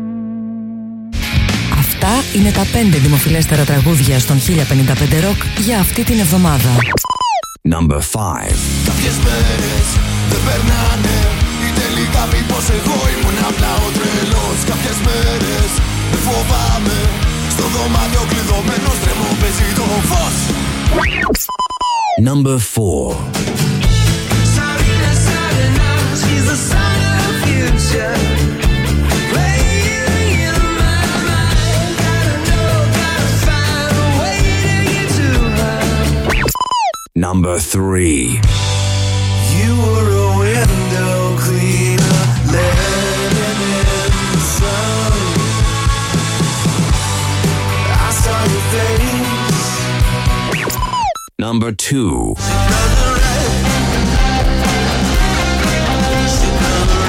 C: Αυτά είναι τα πέντε δημοφιλέστερα τραγούδια στον χίλια πενήντα πέντε Rock για αυτή την εβδομάδα.
B: Number five.
F: Κάποιες μέρες δεν περνάνε ή τελικά μήπως εγώ ήμουν απλά ο τρελός. Κάποιες μέρες δεν φοβάμαι στο δωμάτιο κλειδωμένος τρέμω παίζει το φως.
B: Number four.
F: Sarina, Sarina, she's the sign of the future. Playing in my mind. Gotta know, gotta find a way to get to her.
B: Number three.
F: You were a window cleaner, letting in the sun. I saw your face.
B: Number two.
F: She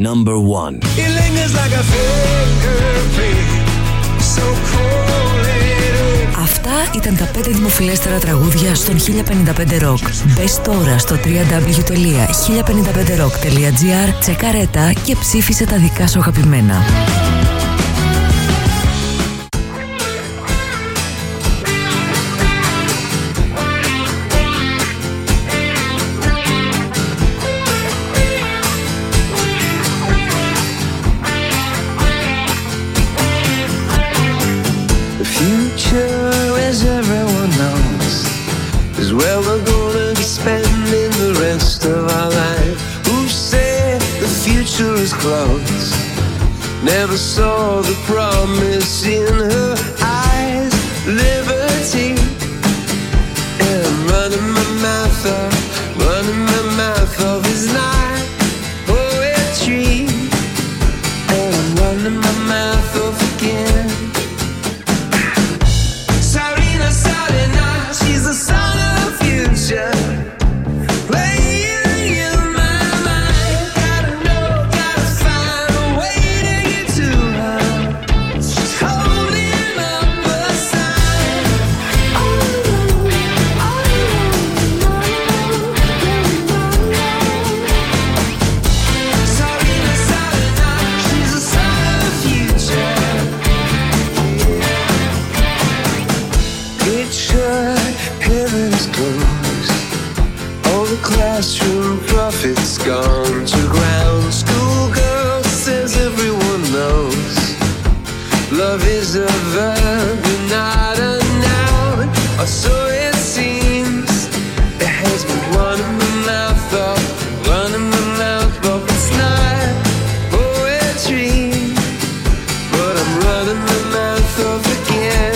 S: number one.
F: It lingers like a fingerprint, so cold.
C: Αυτά ήταν τα πέντε δημοφιλέστερα τραγούδια στον χίλια πενήντα πέντε Rock. Μπες τώρα στο double-u double-u double-u τελεία χίλια πενήντα πέντε rock τελεία gr, τσεκάρε τα και ψήφισε τα δικά σου αγαπημένα.
F: Well, we're gonna be spending the rest of our life. Who said the future is close? Never saw the promise in her eyes. Liberty, and I'm running my mouth off, running my mouth off is not poetry, and I'm running my mouth off again. Sarina, Sarina, she's the son of playing in my mind. Gotta know, gotta find a way to get to her. She's holding up a sign. Sarina, Sarina, she's the son of the future. It's shut, heaven's closed. All the classroom prophets gone to ground. Schoolgirl says everyone knows love is a verb and not a noun, or so it seems. It has been running my mouth off, running my mouth off. It's not poetry, but I'm running my mouth off again.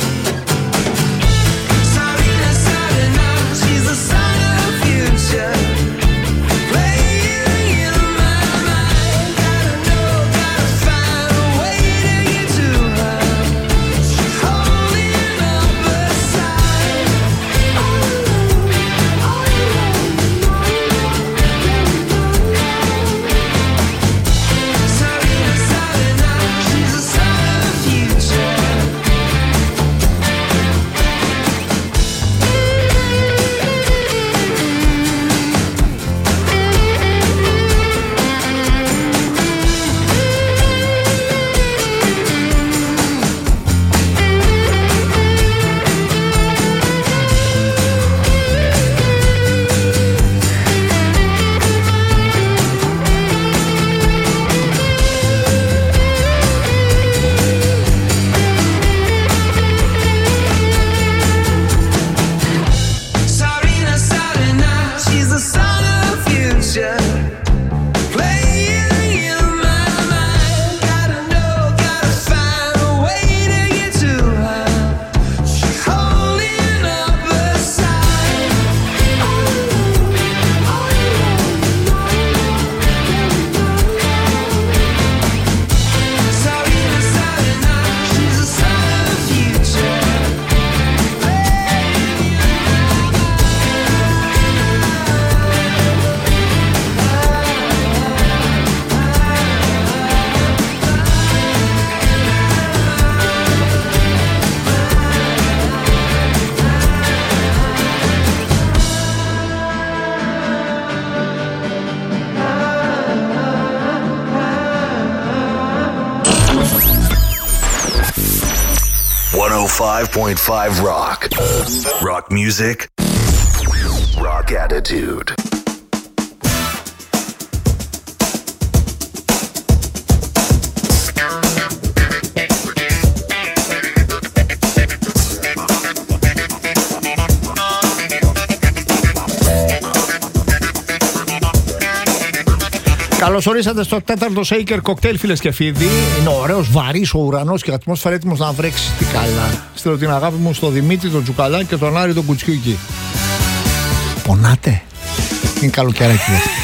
B: one oh five point five Rock. Rock music. Rock attitude.
D: Καλώς ορίσατε στο τέταρτο Shaker Cocktail, φίλες και φίλοι. Είναι ωραίος, βαρύς ο ουρανός και η ατμόσφαιρα έτοιμος να βρέξει. Τι καλά. Στείλω την αγάπη μου στο Δημήτρη τον Τζουκαλά και τον Άρη τον Κουτσιούκη. Πονάτε? Είναι καλοκαιράκι.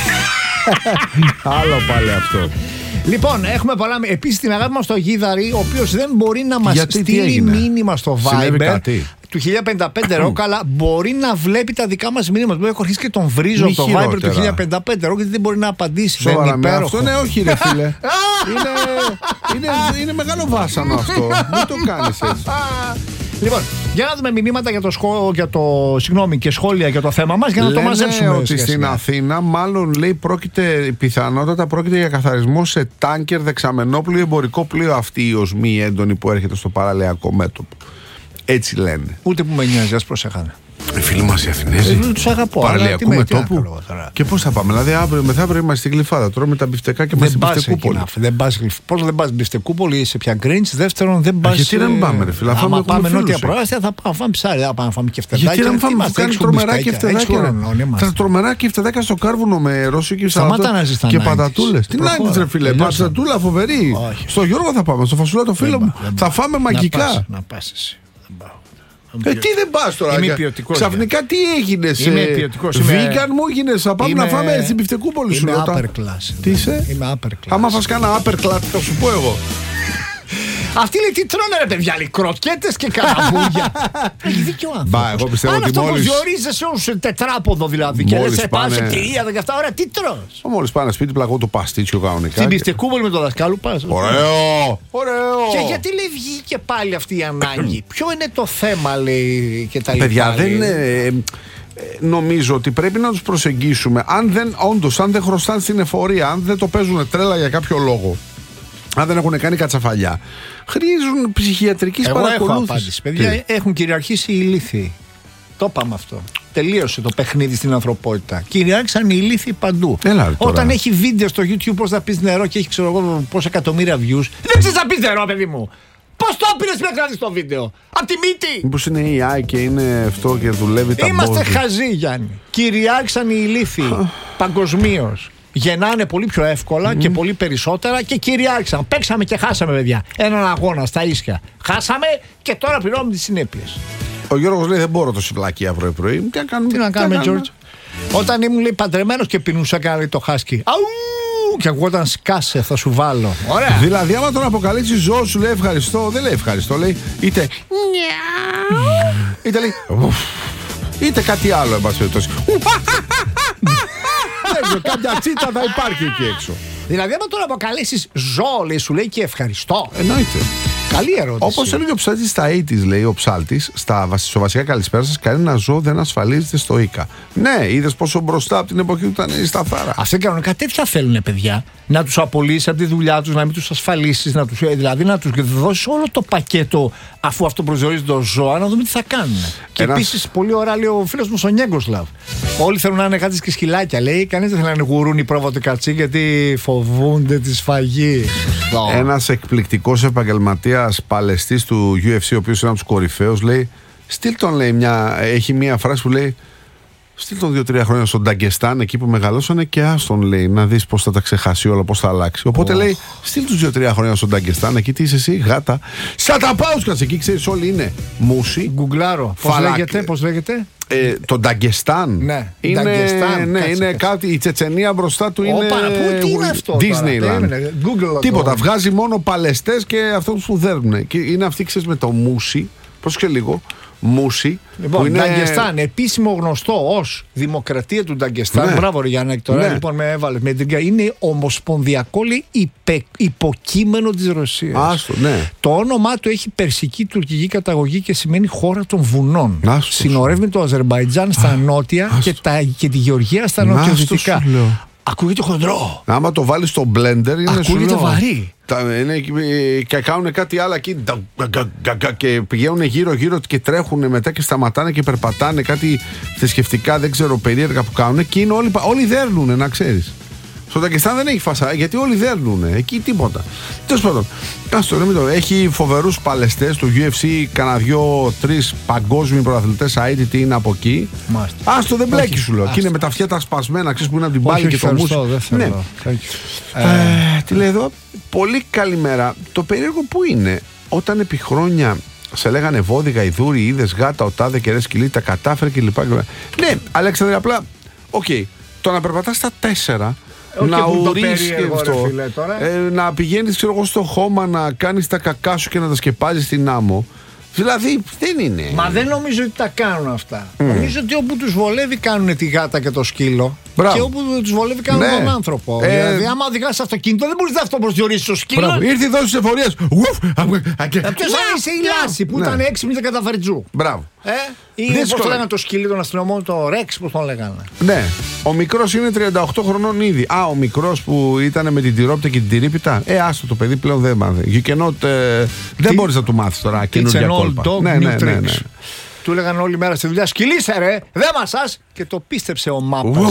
D: Άλλο πάλι αυτό. Λοιπόν, έχουμε πολλά. Επίσης την αγάπη μας στο Γίδαρη, ο οποίος δεν μπορεί να μας
E: Γιατί,
D: στείλει μήνυμα στο Viber. του χίλια πενήντα πέντε Rock, αλλά μπορεί να βλέπει τα δικά μας μηνύματα. Μπορεί να έχω αρχίσει και τον βρίζω από το Viber του χίλια πενήντα πέντε Rock, γιατί δεν μπορεί να απαντήσει.
E: Σοβαρά,
D: δεν είναι υπέροχο.
E: αυτό ναι, όχι ρε φίλε. είναι, είναι, είναι μεγάλο βάσανο αυτό. Μην το κάνεις έτσι.
D: Λοιπόν, για να δούμε μηνύματα για το, σχό, για το συγγνώμη, και σχόλια για το θέμα μας, για να
E: Λένε
D: το μαζέψουμε.
E: Ότι στην Αθήνα, μάλλον λέει, πρόκειται, πιθανότατα πρόκειται για καθαρισμό σε τάνκερ, δεξαμενόπλοιο, εμπορικό πλοίο αυτή η οσμή έντονη που έρχεται στο παραλιακό μέτωπο. Έτσι λένε.
D: Ούτε που με νοιάζει, ας προσέχανε.
E: Οι φίλοι μας οι Αθηνέζοι.
D: Ε, τους αγαπώ.
E: Παραλιακού μετώπου. Και πώς θα πάμε, δηλαδή αύριο μεθαύριο είμαστε στην Γλυφάδα. Τρώμε τα μπιφτεκά και είμαστε στην Μπιφτεκούπολη. Πώς
D: δεν πας Μπιφτεκούπολη, είσαι πια γκριντς. Δεύτερον, δεν πας.
E: Γιατί να μην πάμε, ρε φίλε.
D: Άμα πάμε νότια προάστια, θα πάμε φάμε ψάρι. Θα πάμε φάμε και φτεδάκια.
E: Γιατί να μην φάμε, κάνει τρομερά και φτεδάκια. Θα τρομερά και φτεδάκια στο κάρβουνο με ρώσικο και πατατούλες. Τι να είναι, ρε φίλε, πατατούλα φοβερή. Στο Γιώργο θα πάμε, στο φασουλά το φίλο μου. Θα φάμε μαγικά.
D: Να πας εσύ.
E: Ε, τι δεν πας τώρα,
D: είμαι ποιοτικός.
E: Ξαφνικά τι έγινες,
D: είμαι
E: ε,
D: ποιοτικός.
E: Vegan μου έγινες, θα πάμε
D: είμαι...
E: να φάμε στην Μπιφτεκούπολη σου.
D: Είμαι upper class.
E: Τι είσαι?
D: Είμαι upper class.
E: Άμα φας κάνα upper class θα σου πω εγώ.
D: Αυτοί λέει τι τρώνε ρε παιδιά, λέει κροκέτες και καραμπούγια. Έχει δίκιο ο άνθρωπος.
E: Μπα, εγώ πιστεύω
D: αν
E: ότι
D: αυτό
E: μόλις...
D: που διορίζεσαι ως τετράποδο δηλαδή και λες πάνε... σε κυρία και αυτά, ωραία, τι τρως.
E: Μόλις πάνε σπίτι πλαγώ το παστίτσιο κανονικά.
D: Στην Μπιφτεκούπολη με το δασκάλου πας.
E: Ωραίο, ωραίο.
D: Και γιατί λέει βγήκε πάλι αυτή η ανάγκη. Ποιο είναι το θέμα λέει και τα λοιπά.
E: Παιδιά δεν είναι... Νομίζω ότι πρέπει να τους προσεγγίσουμε. Αν δεν, όντως, αν δεν χρωστάνε στην εφορία, αν δεν το παίζουν τρέλα για κάποιο λόγο, αν δεν έχουν κάνει κατσαφαλιά, χρήζουν ψυχιατρικής παρακολούθησης.
D: Εγώ έχω απάντηση. Παιδιά, τι? Έχουν κυριαρχήσει οι ηλίθιοι. Το είπαμε αυτό. Τελείωσε το παιχνίδι στην ανθρωπότητα. Κυριάρχησαν οι ηλίθιοι παντού.
E: Έλα,
D: όταν έχει βίντεο στο YouTube πώς θα πεις νερό και έχει ξέρω εγώ πόσα εκατομμύρια views, δεν ξέρεις να πεις νερό, παιδί μου. Πώς το πήρες να κάνεις το βίντεο? Απ' τη μύτη!
E: Μήπως είναι έι άι και είναι αυτό και δουλεύει τα
D: Είμαστε
E: μπόδια.
D: χαζοί, Γιάννη. Κυριάρχησαν οι ηλίθιοι παγκοσμίως. Γεννάνε πολύ πιο εύκολα mm. και πολύ περισσότερα και κυριάρχησαν. Παίξαμε και χάσαμε, παιδιά. Έναν αγώνα στα ίσια. Χάσαμε και τώρα πληρώνουμε τις συνέπειες.
E: Ο Γιώργος λέει δεν μπορώ το σιβλάκια πρωί-πρωί. Τι να κάνουμε,
D: τι να κάνουμε, George. Όταν ήμουν λέει παντρεμένος και πεινούσα κάνει το χάσκι. Αου! Και ακούγονταν σκάσε, θα σου βάλω. Ωραία.
E: Δηλαδή, άμα τον αποκαλύψει ζώο, σου λέει ευχαριστώ, δεν λέει ευχαριστώ. Λέει είτε. είτε λέει. είτε κάτι άλλο, εν πάση περιπτώσει. Κάποια τσίτα θα υπάρχει εκεί έξω.
D: Δηλαδή, άμα τον αποκαλέσεις ζώο, λέει, σου λέει και ευχαριστώ.
E: Εννοείται.
D: Καλή ερώτηση.
E: Όπως έλεγε ο ψάλτης στα ογδόντα, λέει ο ψάλτης, στα στο βασικά καλησπέρα σας, κανένα ζώο δεν ασφαλίζεται στο Ίκα. Ναι, είδες πόσο μπροστά από την εποχή που ήταν η σταθάρα.
D: Αυτοί κανονικά τέτοια θέλουν, παιδιά. Να τους απολύσεις από τη δουλειά τους, να μην τους ασφαλίσεις, να τους, δηλαδή να τους δώσεις όλο το πακέτο αφού αυτό προσδιορίζει το ζώο, να δούμε τι θα κάνουν. Και
E: Ένας...
D: επίσης, πολύ ωραία λέει ο φίλος μου ο Νιέγκοσλαβ. Όλοι θέλουν να είναι κάτι και σκυλάκια. Λέει, κανείς δεν θέλει να είναι γουρούνι πρόβατο κατσί γιατί φοβούνται τη σφαγή.
E: Ένας εκπληκτικός επαγγελματίας παλαιστής του γιου εφ σι, ο οποίος είναι από τους κορυφαίους, λέει: στείλ τον, λέει, μια, έχει μια φράση που λέει: στείλ τον δύο-τρία χρόνια στον Νταγκεστάν, εκεί που μεγαλώσανε, και άστον, λέει, να δεις πώς θα τα ξεχάσει όλα, πώς θα αλλάξει. Οπότε oh. λέει: στείλ τους δύο-τρία χρόνια στον Νταγκεστάν, εκεί τι είσαι εσύ, γάτα. Σαν τα πάουσκας, εκεί ξέρεις, όλοι είναι μουσι.
D: Γκουγκλάρω. Πώς λέγεται, πώς λέγεται.
E: Ε, το Νταγκεστάν.
D: Ναι,
E: είναι,
D: Νταγκεστάν,
E: ναι,
D: κάτσε,
E: είναι
D: κάτσε.
E: κάτι. Η Τσετσενία μπροστά του είναι.
D: Όπα, πού, τι είναι αυτό.
E: Disneyland.
D: Google.
E: Τίποτα. Το... Βγάζει μόνο παλαιστές και αυτούς που δέρνουν. Και είναι αυτοί, ξέρεις, με το μουσι. Πρόσεχε λίγο. Μουσι.
D: Λοιπόν,
E: είναι...
D: Νταγκεστάν, επίσημο γνωστό ως Δημοκρατία του Νταγκεστάν.
E: Ναι.
D: Μπράβο, ρε Γιάννη, τώρα
E: ναι.
D: λοιπόν με έβαλε. Με την... Είναι ομοσπονδιακό, λέει, υπε... υποκείμενο της Ρωσίας.
E: Άστο, ναι.
D: Το όνομά του έχει περσική τουρκική καταγωγή και σημαίνει χώρα των βουνών.
E: Άστο,
D: συνορεύει με το Αζερμπαϊτζάν στα Α, νότια και, τα... και τη Γεωργία στα νοτιοδυτικά. Ακούγεται χοντρό.
E: Άμα το βάλεις στο blender είναι
D: ακούγεται βαρύ.
E: Τα, είναι, και κάνουν κάτι άλλο εκεί και πηγαίνουν γύρω γύρω και τρέχουν μετά και σταματάνε και περπατάνε κάτι θρησκευτικά, δεν ξέρω, περίεργα που κάνουν και είναι όλοι, όλοι δέρνουν, να ξέρεις. Στο Νταγκεστάν δεν έχει φασά, γιατί όλοι δέρνουν. Εκεί τίποτα. Τέλος πάντων, άστο, μην το. Έχει φοβερούς παλαιστές του γιου εφ σι, κανένα δυο, τρεις παγκόσμιοι πρωταθλητές άι τι τι είναι από εκεί.
D: Μάλιστα.
E: Άστο, δεν μπλέκει σου λέω. Και είναι με τα αυτιά τα σπασμένα, ξέρεις που είναι από την πάλη και το μουσ. Ναι. Ε, τι λέει εδώ. Πολύ καλημέρα. Το περίεργο που είναι, όταν επί χρόνια σε λέγανε βόδικα, ιδούρι, είδες γάτα, ο τάδε και ρε σκυλί, τα κατάφερε κλπ. Ναι, Αλέξανδρε, απλά, οκ, okay, το να περπατάς στα τέσσερα. Okay, να ουρείς και αυτό, ε, να πηγαίνεις, ξέρω εγώ, στο χώμα να κάνεις τα κακά σου και να τα σκεπάζεις στην άμμο, Δηλαδή δεν είναι.
D: Μα δεν νομίζω ότι τα κάνουν αυτά.
E: Mm.
D: Νομίζω ότι όπου τους βολεύει κάνουν τη γάτα και το σκύλο.
E: Μπράβο.
D: Και όπου τους βολεύει κάνουν
E: Ναι.
D: τον άνθρωπο.
E: Ε,
D: Δηλαδή, άμα οδηγάς αυτοκίνητο, δεν μπορείς να αυτοπροσδιορίσεις το σκύλο.
E: Μπράβο. Ήρθε η δόση της εφορίας.
D: Ποιος θα είσαι η Λάση που
E: Ναι.
D: ήταν έξι μήνες καταφαριτζού.
E: Μπράβο.
D: Ε, ή
E: Δύσκολο.
D: πώς το λέγανε το σκύλι, τον αστυνομό, το Ρεξ, πώς τον λέγανε.
E: Ναι. Ο μικρός είναι τριάντα οκτώ χρονών ήδη. Α, ο μικρός που ήταν με την τυρόπιτα και την τυρίπιτα. Ε, άστο το παιδί πλέον δεν μάθε. You cannot, ε, δεν μπορείς να του μάθεις τώρα καινούργια κόλπα.
D: Dog,
E: Ναι,
D: new
E: ναι, ναι, ναι.
D: tricks. Του έλεγαν όλη μέρα στη δουλειά, σκυλίσε ρε, δεν μασάς. Και το πίστεψε ο Μάπας.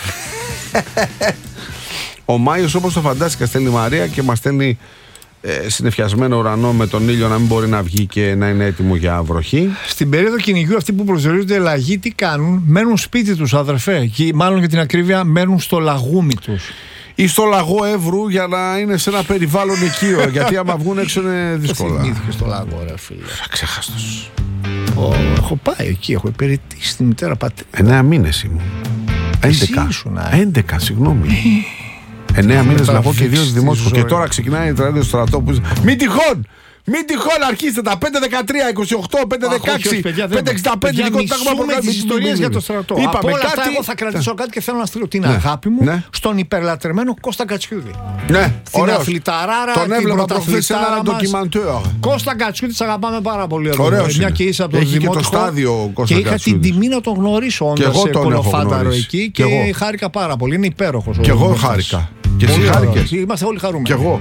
E: Ο Μάιος, όπως το φαντάστηκα, στέλνει Μαρία και μας στέλνει ε, συννεφιασμένο ουρανό με τον ήλιο να μην μπορεί να βγει και να είναι έτοιμο για βροχή.
D: Στην περίοδο κυνηγιού, αυτοί που προσδιορίζονται λαγοί, τι κάνουν? Μένουν σπίτι τους, αδερφέ. Και μάλλον για την ακρίβεια, μένουν στο λαγούμι τους.
E: Ή στο λαγό Εύρου για να είναι σε ένα περιβάλλον οικείο. Γιατί άμα βγουν έξω είναι δύσκολα.
D: Θυμήθηκε στο λαγό, ρε φίλε.
E: Ξεχάστος.
D: Oh, έχω πάει εκεί, έχω υπηρετήσει τη μητέρα πατέρα.
E: Εννέα μήνες ήμουν. Έντεκα. Έντεκα, συγγνώμη. Εννέα μήνες λαγό και δύο δημόσιο. Και τώρα ξεκινάει η τραγούδια στο στρατό που. Μην τυχόν! Μην τυχόν αρχίσετε τα πέντε δεκατρία, είκοσι οκτώ, πέντε δεκαέξι, πέντε εξήντα πέντε.
D: Μισούμε τις ιστορίες για το στρατό. Από όλα αυτά εγώ θα κρατήσω κάτι και θέλω να στείλω την αγάπη μου στον υπερλατρεμένο Κώστα Κατσιούδη.
E: Ναι,
D: στην αθληταράρα,
E: τον
D: την
E: έβλεπα προχθές σε ένα ντοκιμαντέρ.
D: Κώστα Κατσιούδη, σε αγαπάμε πάρα πολύ εδώ.
E: Ωραίος
D: Μια
E: είναι.
D: και είσαι από το
E: Έχει και
D: δημότυχο.
E: το στάδιο Κώστα
D: Και είχα την
E: Κατσιούδης.
D: τιμή να τον γνωρίσω
E: Και
D: όντας
E: εγώ
D: σε
E: τον έχω
D: κολοφάνταρο
E: γνωρίσει.
D: εκεί
E: Και
D: και
E: εγώ.
D: χάρηκα πάρα πολύ. Είναι υπέροχος.
E: Και εγώ χάρηκα. Και εσύ
D: Πολύ ωραίος.
E: χάρηκες.
D: Είμαστε όλοι χαρούμενοι.
E: Και εγώ.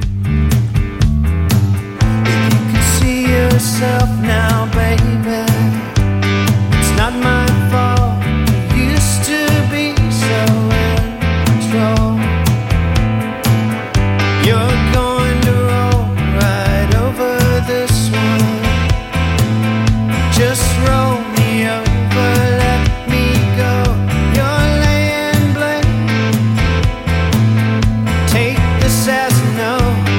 F: See yourself now, baby. It's not my fault. You used to be so in control. You're going to roll right over this one. Just roll me over, let me go. You're laying blame. Take this as a no.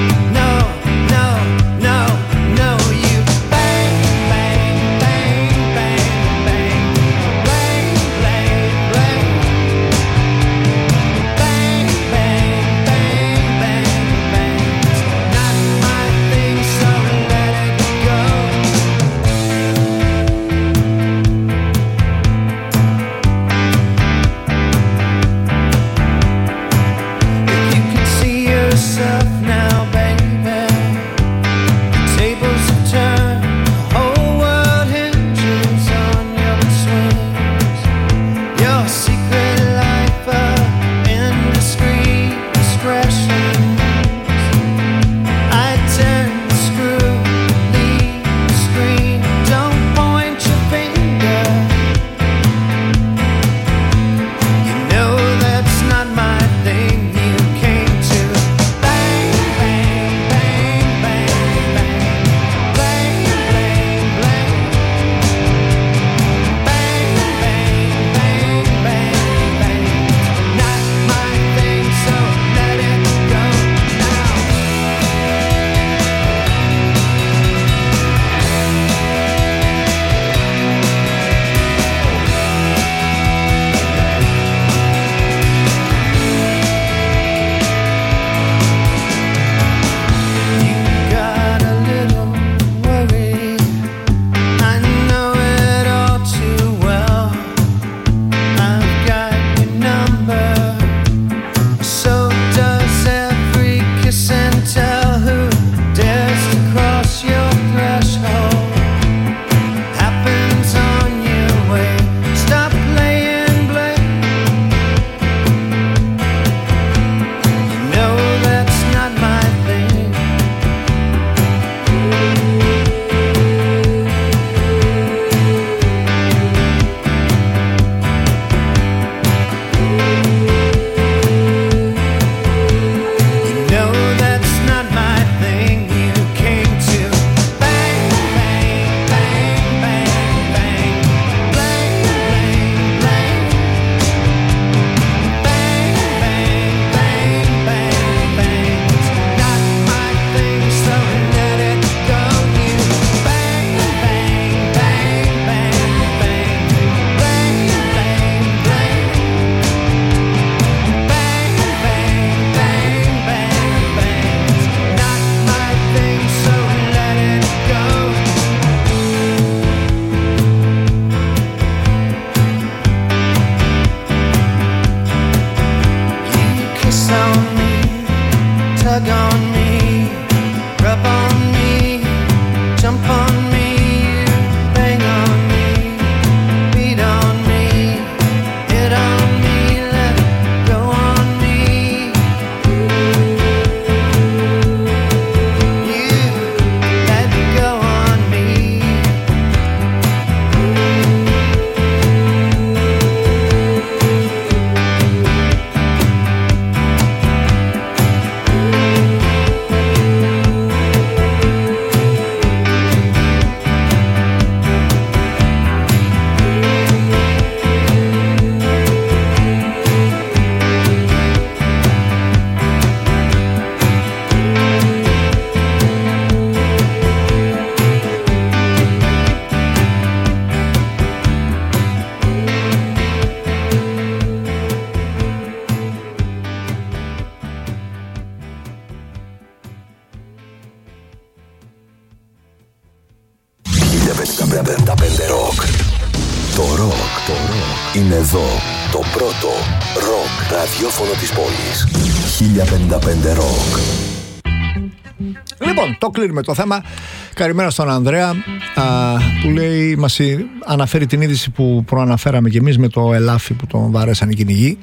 B: πενήντα πέντε Rock. Το ροκ, το ροκ είναι εδώ. Το πρώτο ροκ ραδιόφωνο της πόλης. χίλια πενήντα πέντε Rock.
D: Λοιπόν, το κλείνουμε το θέμα. Καλημέρα στον Ανδρέα, α, που λέει, μας αναφέρει την είδηση που προαναφέραμε κι εμείς με το ελάφι που τον βαρέσαν οι κυνηγοί.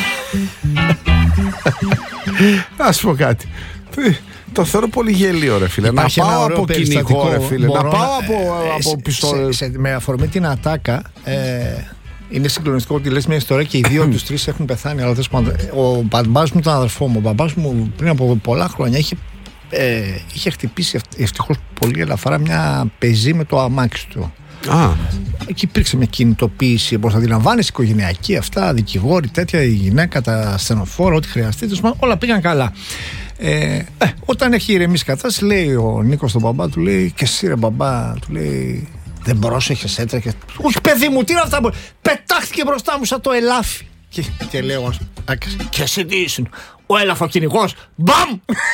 E: Να σου πω κάτι. Το θεωρώ πολύ γελίο, ρε φίλε.
D: Υπάρχει
E: να πάω
D: ένα
E: από κυνηγό, ρε φίλε. Να πάω από,
D: ε,
E: από πιστόλες.
D: Με αφορμή την ατάκα, ε, είναι συγκλονιστικό ότι λες μια ιστορία και οι δύο τους τρεις έχουν πεθάνει. Αλλά ο μπαμπάς μου ήταν αδερφό μου. Ο μπαμπάς μου πριν από πολλά χρόνια είχε, ε, είχε χτυπήσει ευτυχώς πολύ ελαφρά μια πεζή με το αμάξι του.
E: Α.
D: Εκεί υπήρξε μια κινητοποίηση, όπως αντιλαμβάνεσαι, οικογενειακή, αυτά, δικηγόροι, τέτοια, η γυναίκα, τα ασθενοφόρα, ό,τι χρειαστεί. Όλα πήγαν καλά. Ε, ε, όταν έχει ηρεμήσει κατάσταση, λέει ο Νίκος στον μπαμπά του, λέει, και εσύ ρε μπαμπά, του λέει, δεν πρόσεχες, έτρεχες. Όχι παιδί μου, τι είναι αυτά, πετάχτηκε μπροστά μου σαν το ελάφι. Και, και λέω, και εσύ τι ήσουν, ο έλαφο-κυνηγός, μπαμ!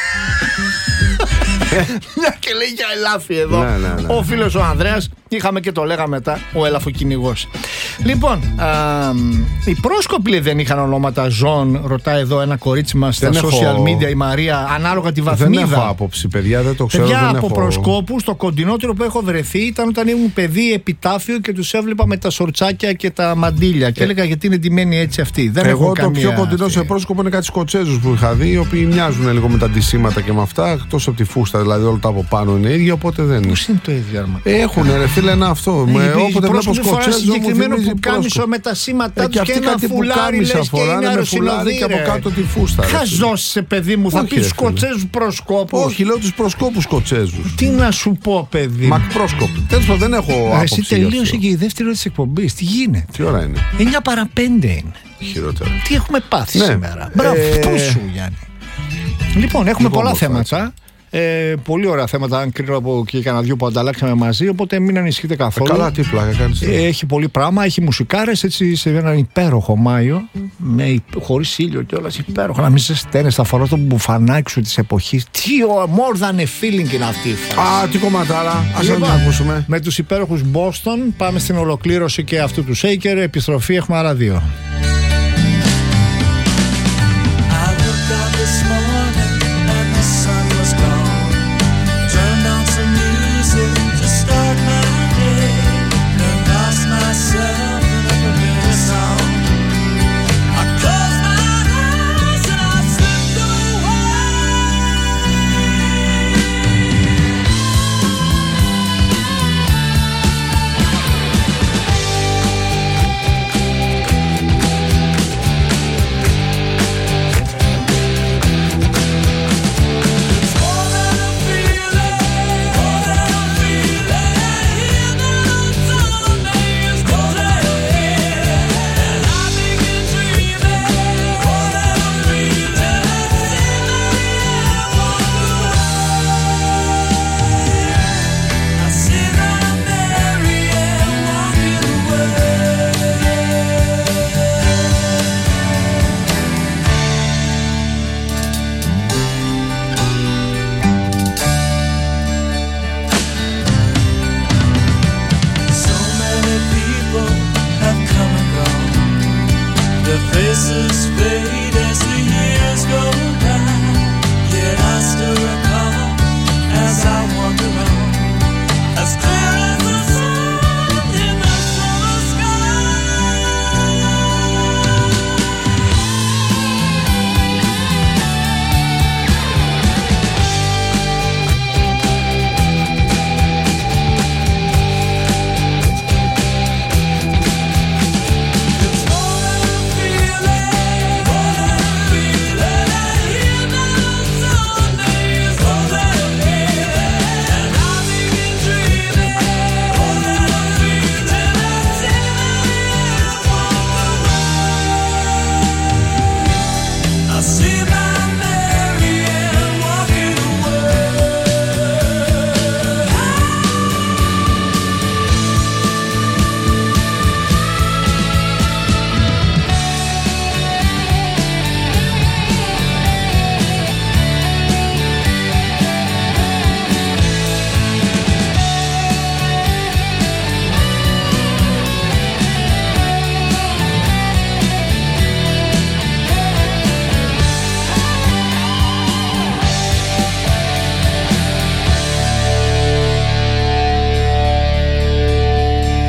D: Μια και λέει για ελάφι εδώ.
E: Ναι, ναι, ναι.
D: Ο φίλος ο Ανδρέας, είχαμε και το λέγαμε μετά, ο έλαφο-κυνηγός. Λοιπόν, α, οι πρόσκοποι δεν είχαν ονόματα ζώων, ρωτάει εδώ ένα κορίτσι μας στα
E: έχω...
D: social media, η Μαρία, ανάλογα τη βαθμίδα.
E: Δεν έχω άποψη, παιδιά, δεν το ξέρω.
D: Παιδιά,
E: δεν
D: από
E: έχω...
D: προσκόπους, το κοντινότερο που έχω βρεθεί ήταν όταν ήμουν παιδί επιτάφιο και τους έβλεπα με τα σορτσάκια και τα μαντίλια. Και έλεγα γιατί είναι ντυμένοι έτσι αυτοί. Δεν
E: Εγώ
D: έχω
E: το
D: καμία...
E: πιο κοντινό σε πρόσκοπο είναι κάτι Σκοτσέζους που είχα δει, οι οποίοι μοιάζουν λίγο με τα αντισήματα και με αυτά, εκτός από τη φούστα, δηλαδή όλα τα από πάνω είναι ίδια, οπότε δεν είναι.
D: Πώς είναι το ίδιο, αρμα.
E: Έχουν ρε φίλε ένα αυτό.
D: Ε,
E: με, όποτε βλέπω Σκοτσέζους,
D: συγκεκριμένο που κάμισο με τα σήματα
E: ε,
D: τους και ένα φουλάρι, λες, και είναι
E: με φουλάρι και από κάτω τη φούστα.
D: Χαζώσαι παιδί μου, θα πεις Σκοτσέζους προσκόπους.
E: Όχι, λέω τους προσκόπους Σκοτσέζους.
D: Τι να σου πω παιδί.
E: Μακπρόσκοποι. Τέλος πάντων δεν έχω άποψη.
D: Εσύ τελείωσε και η δεύτερη ώρα της εκπομπής. Τι γίνεται.
E: Τι ώρα είναι?
D: εννιά παρά πέντε είναι.
E: Χειρότερα.
D: Τι έχουμε πάθει
E: ναι.
D: σήμερα. Μπράβο,
E: ε...
D: πού σου Γιάννη. Λοιπόν, έχουμε
E: λοιπόν,
D: πολλά θέματα. Ε, πολύ ωραία θέματα, αν κρίνω από και κανένα δυο που ανταλλάξαμε μαζί. Οπότε μην ανησυχείτε καθόλου.
E: Ε, καλά, τι πλάκα κάνεις.
D: Ε, έχει πολύ πράγμα, έχει μουσικάρες έτσι σε έναν υπέροχο Μάιο. Χωρίς ήλιο κιόλας, υπέροχο. Να μην σε στέλνεις, θα φορώ το μπουφανάκι σου της εποχής. Τι more than a feeling είναι αυτή η φάση.
E: Α, τι κομματάρα. Ας
D: λοιπόν,
E: να ακούσουμε.
D: Με τους υπέροχους Boston πάμε στην ολοκλήρωση και αυτού του Shaker. Επιστροφή έχουμε άλλα δύο.